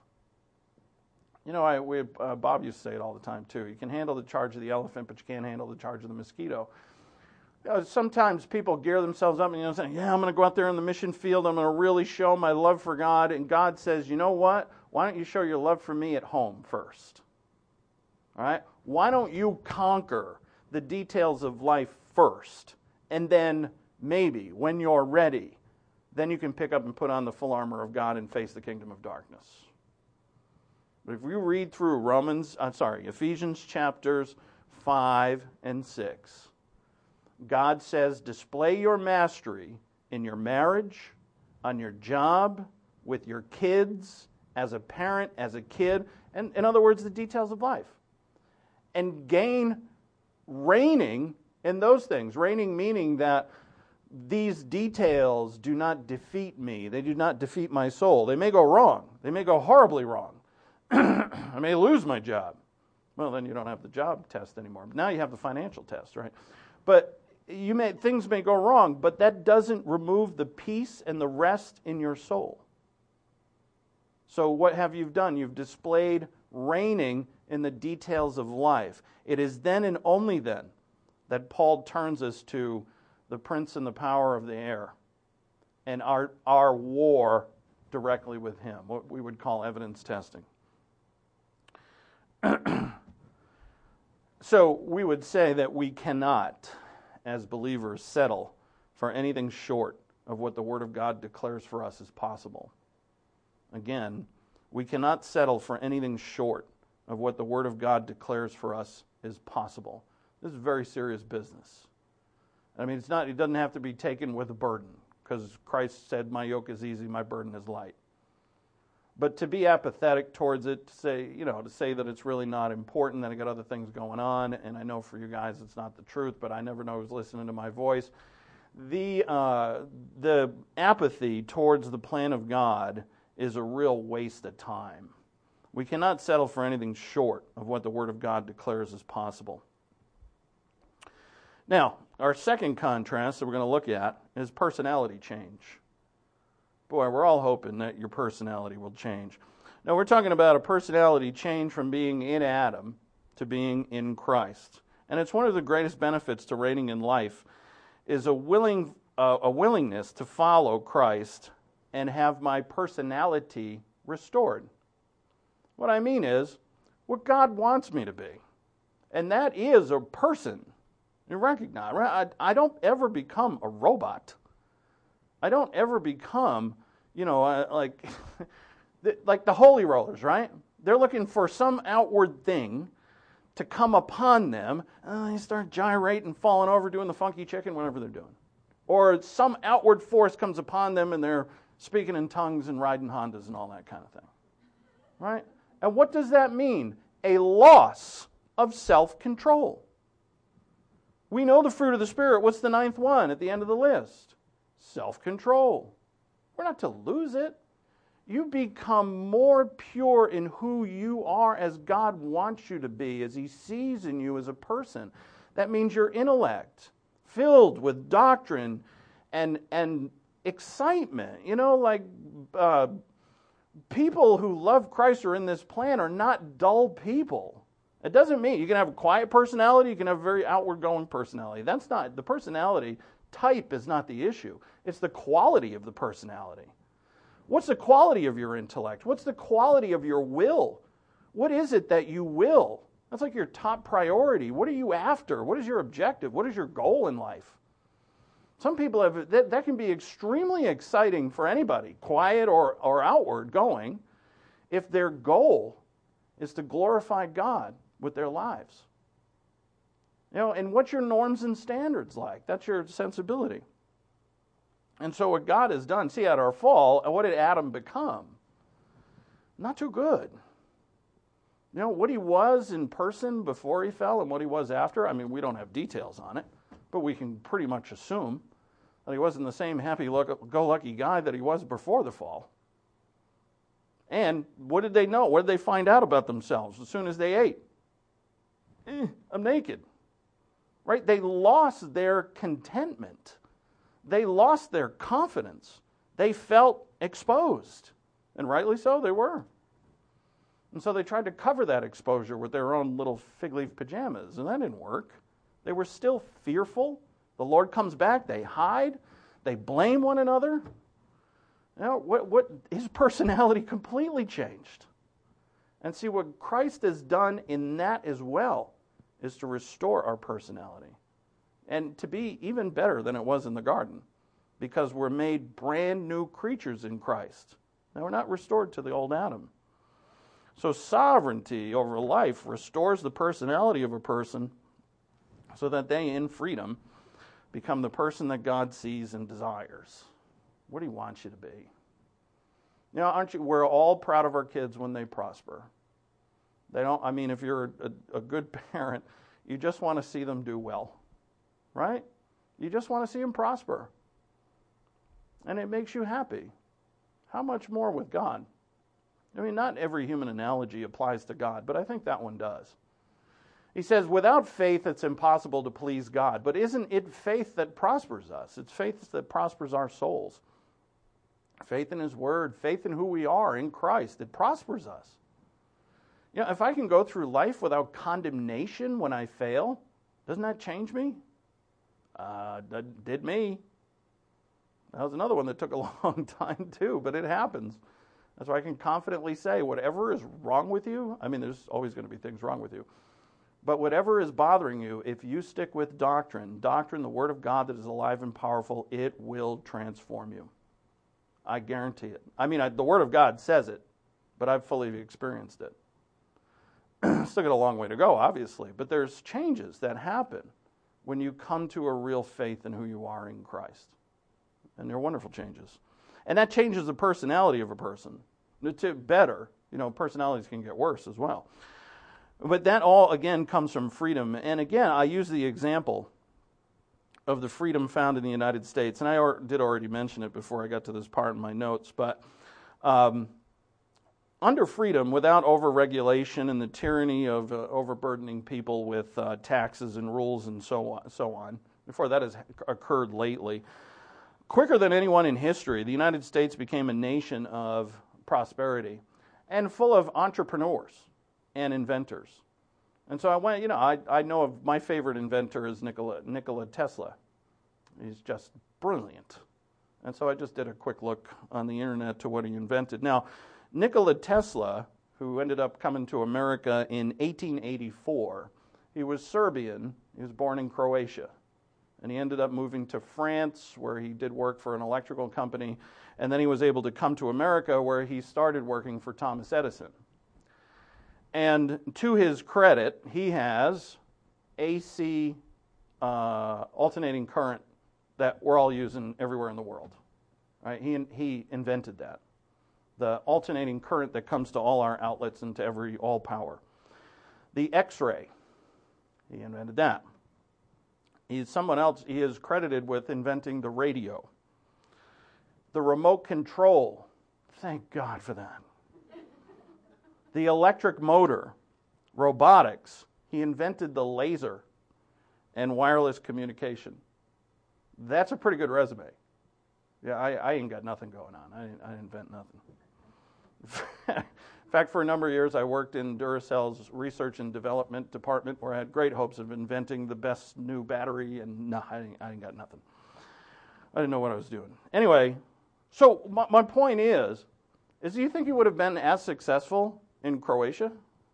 Bob used to say it all the time too. You can handle the charge of the elephant, but you can't handle the charge of the mosquito. Sometimes people gear themselves up and say, yeah, I'm going to go out there in the mission field. I'm going to really show my love for God. And God says, you know what? Why don't you show your love for me at home first? All right? Why don't you conquer the details of life first? And then maybe when you're ready, then you can pick up and put on the full armor of God and face the kingdom of darkness. But if you read through Ephesians chapters 5 and 6, God says, display your mastery in your marriage, on your job, with your kids, as a parent, as a kid, and in other words, the details of life. And gain reigning in those things. Reigning meaning that these details do not defeat me. They do not defeat my soul. They may go wrong. They may go horribly wrong. I may lose my job. Well, then you don't have the job test anymore. Now you have the financial test, right? But things may go wrong, but that doesn't remove the peace and the rest in your soul. So what have you done? You've displayed reigning in the details of life. It is then and only then that Paul turns us to the prince and the power of the air and our war directly with him, what we would call evidence testing. So we would say that we cannot, as believers, settle for anything short of what the Word of God declares for us is possible. Again, we cannot settle for anything short of what the Word of God declares for us is possible. This is very serious business. I mean, it doesn't have to be taken with a burden, because Christ said, my yoke is easy, my burden is light. But to be apathetic towards it, to say that it's really not important, that I got other things going on, and I know for you guys it's not the truth, but I never know who's listening to my voice. The apathy towards the plan of God is a real waste of time. We cannot settle for anything short of what the Word of God declares is possible. Now, our second contrast that we're going to look at is personality change. Boy, we're all hoping that your personality will change. Now, we're talking about a personality change from being in Adam to being in Christ. And it's one of the greatest benefits to reigning in life is a willingness to follow Christ and have my personality restored. What I mean is what God wants me to be. And that is a person. You recognize, I don't ever become a robot. I don't ever become, like the holy rollers, right? They're looking for some outward thing to come upon them, and they start gyrating, falling over, doing the funky chicken, whatever they're doing. Or some outward force comes upon them, and they're speaking in tongues and riding Hondas and all that kind of thing. Right? And what does that mean? A loss of self-control. We know the fruit of the Spirit. What's the 9th one at the end of the list? Self-control. We're not to lose it. You become more pure in who you are as God wants you to be, as He sees in you as a person. That means your intellect, filled with doctrine and excitement. People who love Christ or in this plan are not dull people. It doesn't mean you can have a quiet personality, you can have a very outward-going personality. That's not, the personality type is not the issue. It's the quality of the personality. What's the quality of your intellect? What's the quality of your will? What is it that you will? That's like your top priority. What are you after? What is your objective? What is your goal in life? Some people have, that can be extremely exciting for anybody, quiet or outward going, if their goal is to glorify God with their lives. And what's your norms and standards like? That's your sensibility. And so what God has done, see, at our fall, what did Adam become? Not too good. What he was in person before he fell and what he was after, I mean, we don't have details on it, but we can pretty much assume that he wasn't the same happy-go-lucky guy that he was before the fall. And what did they know? What did they find out about themselves as soon as they ate? I'm naked. Right? They lost their contentment. They lost their confidence. They felt exposed. And rightly so, they were. And so they tried to cover that exposure with their own little fig leaf pajamas, and that didn't work. They were still fearful. The Lord comes back, they hide, they blame one another. His personality completely changed. And see, what Christ has done in that as well is to restore our personality and to be even better than it was in the garden, because we're made brand new creatures in Christ. Now, we're not restored to the old Adam. So sovereignty over life restores the personality of a person so that they, in freedom, become the person that God sees and desires. What do He wants you to be? Aren't you? We're all proud of our kids when they prosper. If you're a good parent, you just want to see them do well, right? You just want to see them prosper. And it makes you happy. How much more with God? Not every human analogy applies to God, but I think that one does. He says, without faith, it's impossible to please God. But isn't it faith that prospers us? It's faith that prospers our souls. Faith in His Word, faith in who we are in Christ, it prospers us. If I can go through life without condemnation when I fail, doesn't that change me? That did me. That was another one that took a long time too, but it happens. That's why I can confidently say, whatever is wrong with you, there's always going to be things wrong with you, but whatever is bothering you, if you stick with doctrine, the Word of God that is alive and powerful, it will transform you. I guarantee it. The Word of God says it, but I've fully experienced it. Still got a long way to go, obviously, but there's changes that happen when you come to a real faith in who you are in Christ. And they're wonderful changes. And that changes the personality of a person. To better, personalities can get worse as well. But that all, again, comes from freedom. And again, I use the example of the freedom found in the United States. And I did already mention it before I got to this part in my notes. But under freedom, without over-regulation and the tyranny of overburdening people with taxes and rules and so on, before that has occurred lately, quicker than anyone in history, the United States became a nation of prosperity and full of entrepreneurs and inventors. And so I know of my favorite inventor is Nikola Tesla. He's just brilliant. And so I just did a quick look on the internet to what he invented. Now, Nikola Tesla, who ended up coming to America in 1884, he was Serbian. He was born in Croatia. And he ended up moving to France, where he did work for an electrical company. And then he was able to come to America, where he started working for Thomas Edison. And to his credit, he has AC alternating current that we're all using everywhere in the world. Right? He invented that. The alternating current that comes to all our outlets and to all power. The X-ray, he invented that. Someone else he is credited with inventing the radio. The remote control, thank God for that. The electric motor, robotics, he invented the laser and wireless communication. That's a pretty good resume. Yeah, I ain't got nothing going on. I didn't invent nothing. In fact, for a number of years, I worked in Duracell's research and development department, where I had great hopes of inventing the best new battery, and no, I ain't got nothing. I didn't know what I was doing. Anyway, so my point is do you think he would have been as successful in Croatia?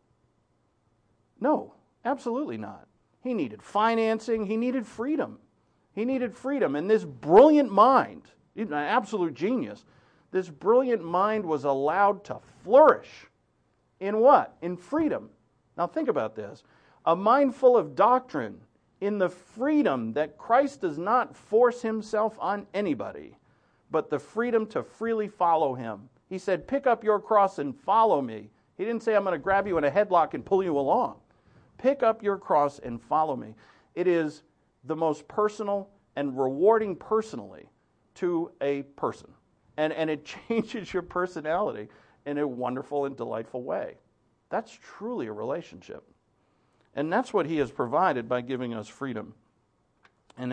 No, absolutely not. He needed financing. He needed freedom. And this brilliant mind, an absolute genius, this brilliant mind was allowed to flourish in what? In freedom. Now think about this. A mind full of doctrine in the freedom that Christ does not force Himself on anybody, but the freedom to freely follow Him. He said, pick up your cross and follow me. He didn't say, I'm going to grab you in a headlock and pull you along. Pick up your cross and follow me. It is the most personal and rewarding personally to a person. And it changes your personality in a wonderful and delightful way. That's truly a relationship. And that's what He has provided by giving us freedom. And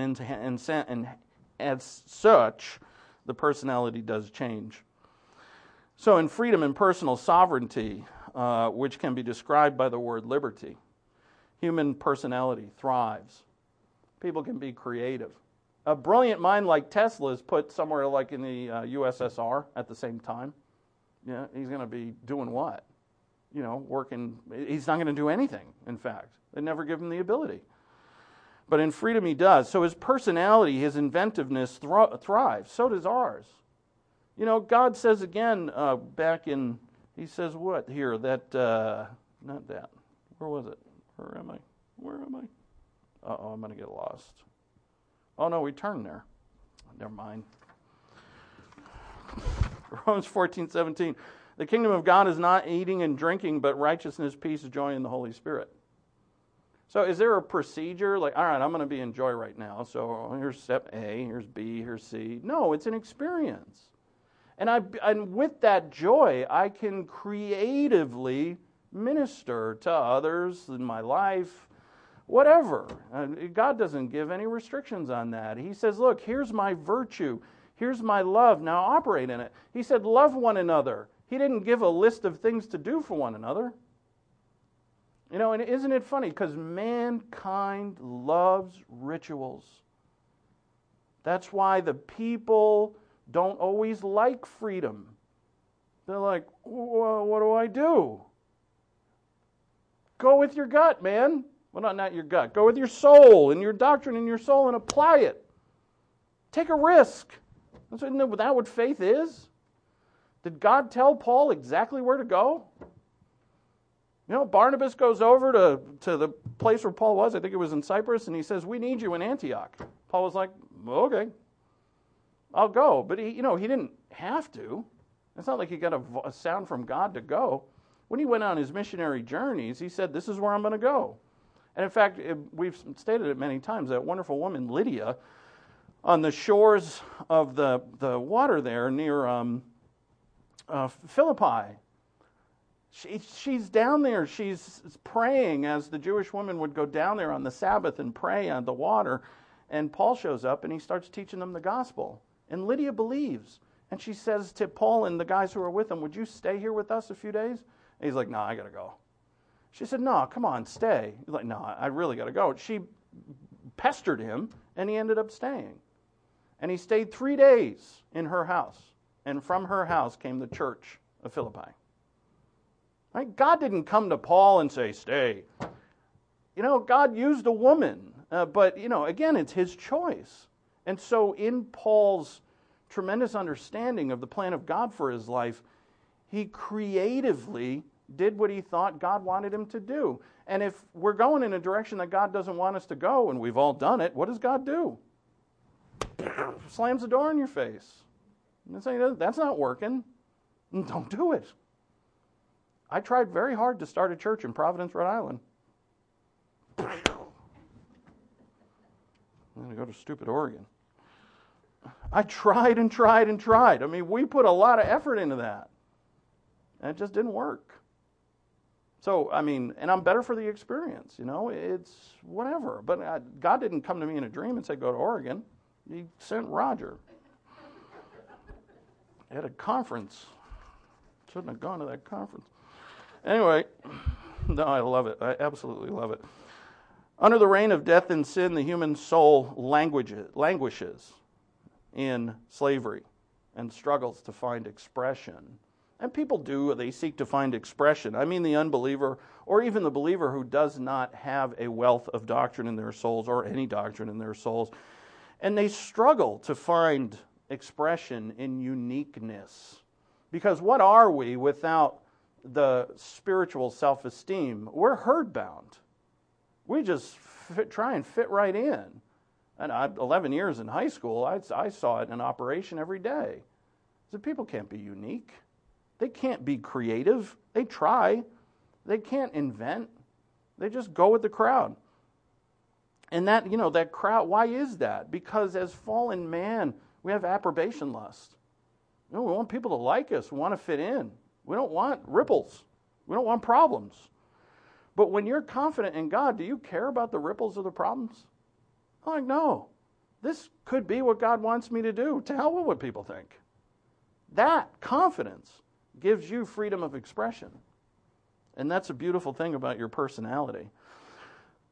as such, the personality does change. So in freedom and personal sovereignty, which can be described by the word liberty, human personality thrives. People can be creative. A brilliant mind like Tesla is put somewhere like in the USSR at the same time. Yeah, he's going to be doing what? Working. He's not going to do anything, in fact. They never give him the ability. But in freedom he does. So his personality, his inventiveness thrives. So does ours. God says again he says what here? Not that. Where was it? Where am I? Uh-oh, I'm going to get lost. Oh, no, we turned there. Never mind. Romans 14:17. The kingdom of God is not eating and drinking, but righteousness, peace, joy in the Holy Spirit. So is there a procedure? Like, all right, I'm going to be in joy right now. So here's step A, here's B, here's C. No, it's an experience. And with that joy, I can creatively minister to others in my life, whatever. God doesn't give any restrictions on that. He says, look, here's my virtue. Here's my love. Now operate in it. He said, love one another. He didn't give a list of things to do for one another. And isn't it funny? Because mankind loves rituals. That's why the people don't always like freedom. They're like, well, what do I do? Go with your gut, man. Well, not your gut. Go with your soul and your doctrine and your soul and apply it. Take a risk. Isn't that what faith is? Did God tell Paul exactly where to go? Barnabas goes over to the place where Paul was. I think it was in Cyprus, and he says, we need you in Antioch. Paul was like, okay, I'll go. But he didn't have to. It's not like he got a sound from God to go. When he went on his missionary journeys, he said, this is where I'm going to go. And in fact, we've stated it many times, that wonderful woman, Lydia, on the shores of the water there near Philippi, she's down there. She's praying as the Jewish woman would go down there on the Sabbath and pray on the water. And Paul shows up and he starts teaching them the gospel. And Lydia believes. And she says to Paul and the guys who are with him, would you stay here with us a few days? And he's like, no, I got to go. She said, no, come on, stay. He's like, no, I really got to go. She pestered him and he ended up staying. And he stayed 3 days in her house. And from her house came the church of Philippi. Right? God didn't come to Paul and say, stay. God used a woman. But, again, it's his choice. And so in Paul's tremendous understanding of the plan of God for his life, he creatively did what he thought God wanted him to do. And if we're going in a direction that God doesn't want us to go, and we've all done it, what does God do? Slams the door in your face. And say, that's not working. Don't do it. I tried very hard to start a church in Providence, Rhode Island. I'm going to go to stupid Oregon. I tried and tried and tried. I mean, we put a lot of effort into that. And it just didn't work. So, and I'm better for the experience, it's whatever. But God didn't come to me in a dream and say, go to Oregon. He sent Roger. At a conference. Shouldn't have gone to that conference. Anyway, no, I love it. I absolutely love it. Under the reign of death and sin, the human soul languishes in slavery and struggles to find expression. And people do, they seek to find expression. The unbeliever, or even the believer who does not have a wealth of doctrine in their souls, or any doctrine in their souls, and they struggle to find expression in uniqueness. Because what are we without the spiritual self-esteem? We're herd-bound. We just try and fit right in. And 11 years in high school, I saw it in operation every day. So people can't be unique. They can't be creative. They try. They can't invent. They just go with the crowd. And that crowd, why is that? Because as fallen man, we have approbation lust. We want people to like us. We want to fit in. We don't want ripples. We don't want problems. But when you're confident in God, do you care about the ripples of the problems? I'm like, no. This could be what God wants me to do. To hell with what people think. That confidence gives you freedom of expression. And that's a beautiful thing about your personality.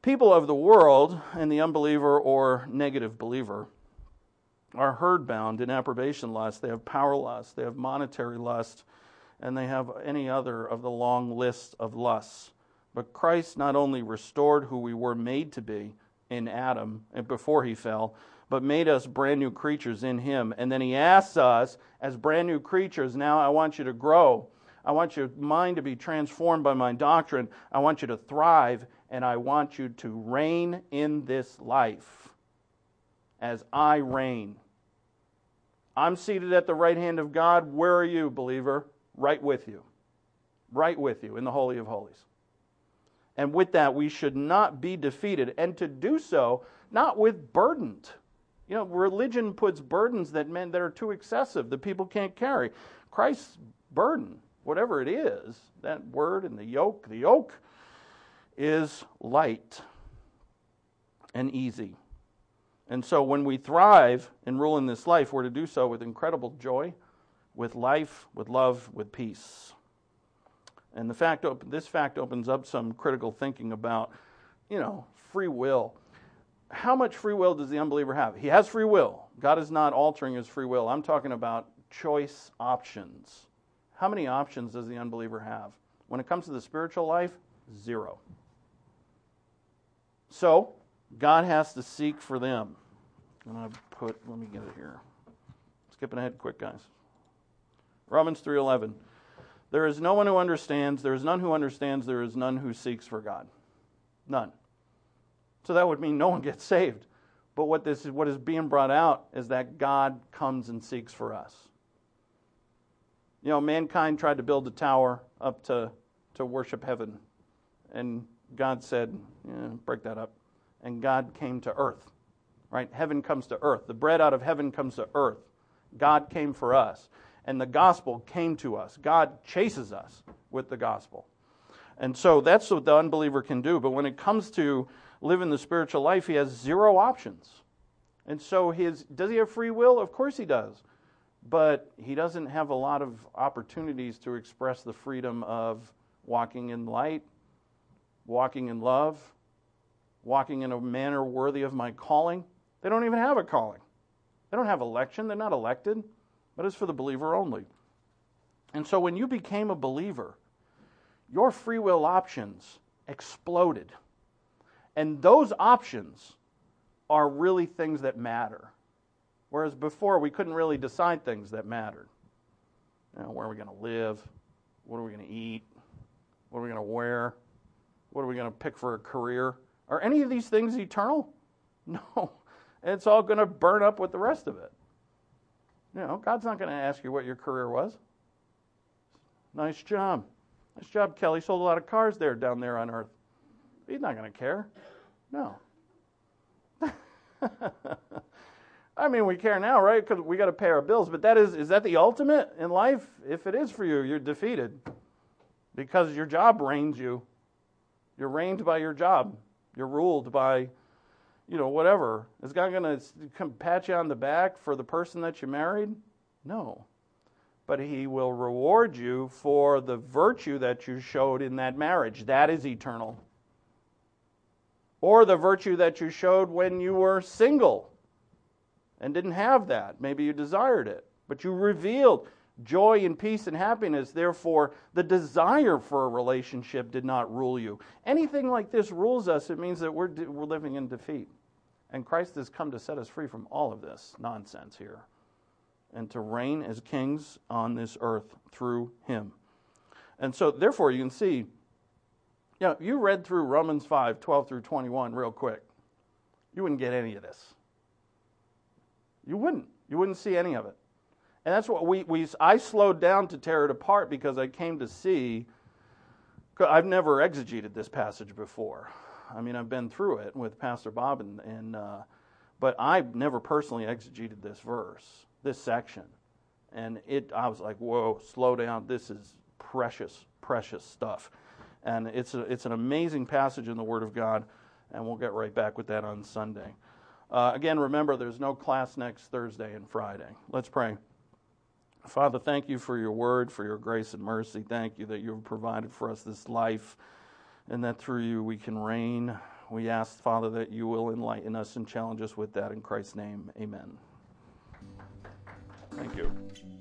People of the world and the unbeliever or negative believer are herd-bound in approbation lust. They have power lust, they have monetary lust, and they have any other of the long list of lusts. But Christ not only restored who we were made to be in Adam and before he fell, but made us brand new creatures in him. And then he asks us, as brand new creatures, now I want you to grow. I want your mind to be transformed by my doctrine. I want you to thrive, and I want you to reign in this life as I reign. I'm seated at the right hand of God. Where are you, believer? Right with you. Right with you in the Holy of Holies. And with that, we should not be defeated, and to do so, not with burdened. You know, religion puts burdens that are too excessive, that people can't carry. Christ's burden, whatever it is, that word and the yoke is light and easy. And so when we thrive and rule in this life, we're to do so with incredible joy, with life, with love, with peace. And this fact opens up some critical thinking about, free will. How much free will does the unbeliever have? He has free will. God is not altering his free will. I'm talking about choice options. How many options does the unbeliever have? When it comes to the spiritual life, 0. So, God has to seek for them. Let me get it here. Skipping ahead quick, guys. Romans 3:11. There is no one who understands, there is none who understands, there is none who seeks for God. None. So that would mean no one gets saved. But what is being brought out is that God comes and seeks for us. Mankind tried to build a tower up to worship heaven. And God said, break that up. And God came to earth. Right? Heaven comes to earth. The bread out of heaven comes to earth. God came for us. And the gospel came to us. God chases us with the gospel. And so that's what the unbeliever can do. But when it comes to living the spiritual life, he has 0 options. And so does he have free will? Of course he does. But he doesn't have a lot of opportunities to express the freedom of walking in light, walking in love, walking in a manner worthy of my calling. They don't even have a calling. They don't have election. They're not elected. But it's for the believer only. And so when you became a believer, your free will options exploded. And those options are really things that matter. Whereas before, we couldn't really decide things that mattered. Where are we going to live? What are we going to eat? What are we going to wear? What are we going to pick for a career? Are any of these things eternal? No. It's all going to burn up with the rest of it. God's not going to ask you what your career was. Nice job. Nice job, Kelly. Sold a lot of cars down there on earth. He's not going to care. No. I mean, we care now, right? Because we got to pay our bills. But is that the ultimate in life? If it is for you, you're defeated. Because your job reigns you. You're reigned by your job. You're ruled by, whatever. Is God going to pat you on the back for the person that you married? No. But he will reward you for the virtue that you showed in that marriage. That is eternal. Or the virtue that you showed when you were single and didn't have that. Maybe you desired it, but you revealed joy and peace and happiness. Therefore, the desire for a relationship did not rule you. Anything like this rules us. It means that we're living in defeat. And Christ has come to set us free from all of this nonsense here and to reign as kings on this earth through him. And so, therefore, you can see, you read through Romans 5:12 through 21 real quick. You wouldn't get any of this. You wouldn't. You wouldn't see any of it. And that's what I slowed down to tear it apart because I came to see, I've never exegeted this passage before. I mean, I've been through it with Pastor Bob, but I've never personally exegeted this verse, this section. And I was like, whoa, slow down. This is precious, precious stuff. And it's an amazing passage in the Word of God, and we'll get right back with that on Sunday. Again, remember, there's no class next Thursday and Friday. Let's pray. Father, thank you for your word, for your grace and mercy. Thank you that you have provided for us this life, and that through you we can reign We ask, Father, that you will enlighten us and challenge us with that in Christ's name. Amen. Thank you.